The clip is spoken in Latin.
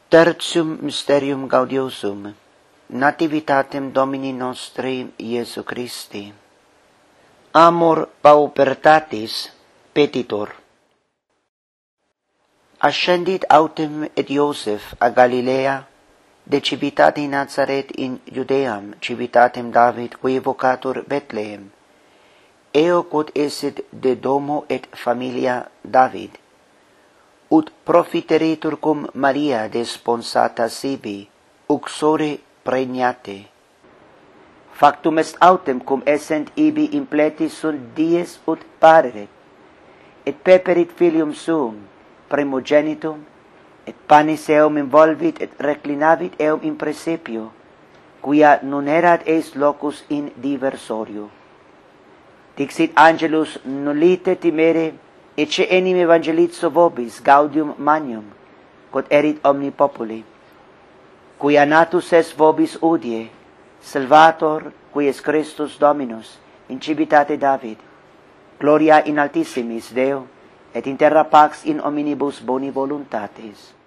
Tertium Mysterium Gaudiosum, Nativitatem Domini Nostri Iesu Christi. Amor paupertatis petitor. Ascendit autem et Iosef a Galilea, de civitate Nazaret in Judeam, civitatem David, qui vocatur Bethlehem, eo quod esit de domo et familia David, ut profiteretur cum Maria desponsata sibi, uxore pregnate. Factum est autem cum essent ibi impletis sunt dies ut pareret, et peperit filium suum, primogenitum, et panis eum involvit et reclinavit eum in praesepio, quia non erat eis locus in diversorio. Dixit angelus nullite timere, ecce enim evangelizzo vobis gaudium magnum, quod erit omni populi, quia natus est vobis udie, Salvator, qui est Christus Dominus, in civitate David, gloria in altissimis Deo, et in terra pax in omnibus boni voluntatis.